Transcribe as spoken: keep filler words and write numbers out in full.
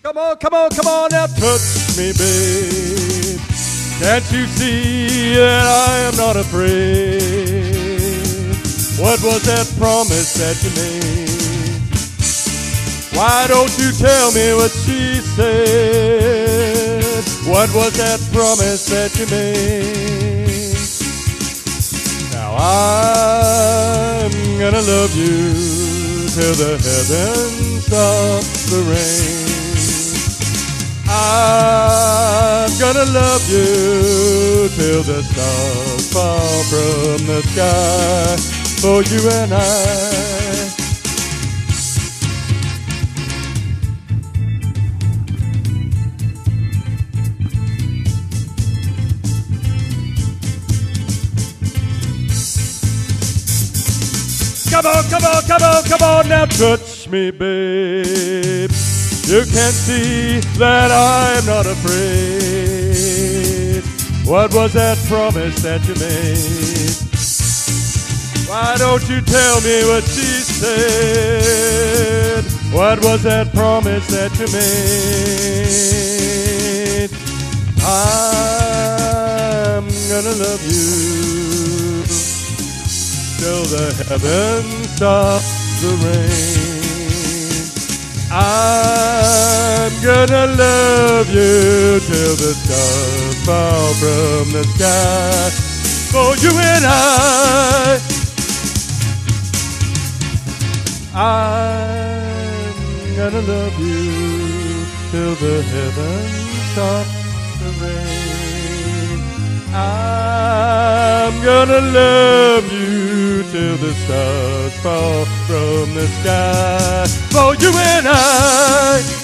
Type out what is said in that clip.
Come on, come on, come on now, touch me, babe. Can't you see that I am not afraid? What was that promise that you made? Why don't you tell me what she said? What was that promise that you made? Now I'm gonna love you till the heavens stop the rain. I'm gonna love you till the stars fall from the sky for you and I. Come on, come on, come on, come on now, touch me, babe. You can't see that I'm not afraid. What was that promise that you made? Why don't you tell me what she said? What was that promise that you made? I'm gonna love you till the heavens stop the rain. I'm gonna love you till the stars fall from the sky for you and I. I'm gonna love you till the heavens stop the rain. I'm gonna love you till the stars fall from the sky for you and I.